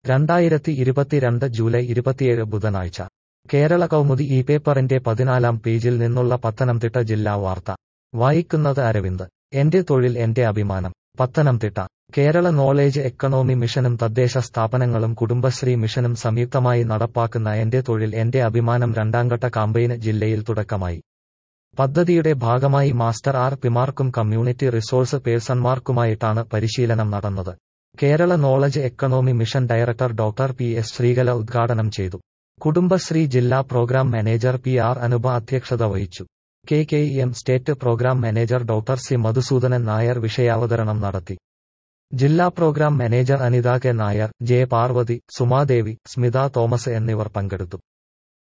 2022 July 27 ബുധനാഴ്ച കേരള കൗമുദി ഈ പേപ്പറിന്റെ 14-ാം പേജിൽ നിന്നുള്ള പത്തനംതിട്ട ജില്ലാ വാർത്ത വായിക്കുന്നത് അരവിന്ദ്. എന്റെ തൊഴിൽ എന്റെ അഭിമാനം. പത്തനംതിട്ട കേരള നോളേജ് എക്കണോമി മിഷനും തദ്ദേശ സ്ഥാപനങ്ങളും കുടുംബശ്രീ മിഷനും സംയുക്തമായി നടപ്പാക്കുന്ന എന്റെ തൊഴിൽ എന്റെ അഭിമാനം രണ്ടാംഘട്ട കാമ്പയിന് ജില്ലയിൽ തുടക്കമായി. പദ്ധതിയുടെ ഭാഗമായി മാസ്റ്റർ പിമാർക്കും കമ്മ്യൂണിറ്റി റിസോഴ്സ് പേഴ്സൺമാർക്കുമായിട്ടാണ് പരിശീലനം നടന്നത്. Kerala knowledge economy mission director doctor PS Sreekala ഉദ്ഘാടനം ചെയ്തു. കുടുംബശ്രീ ജില്ലാ പ്രോഗ്രാം മാനേജർ PR അനുപ അധ്യക്ഷത വഹിച്ചു. KKEM state programme manager doctor C Madhusoodanan Nair വിഷയാവതരണം നടത്തി. ജില്ലാ programme manager Anitha K Nair, J Parvathi, Sumadevi, Smitha Thomas എന്നിവർ പങ്കെടുത്തു.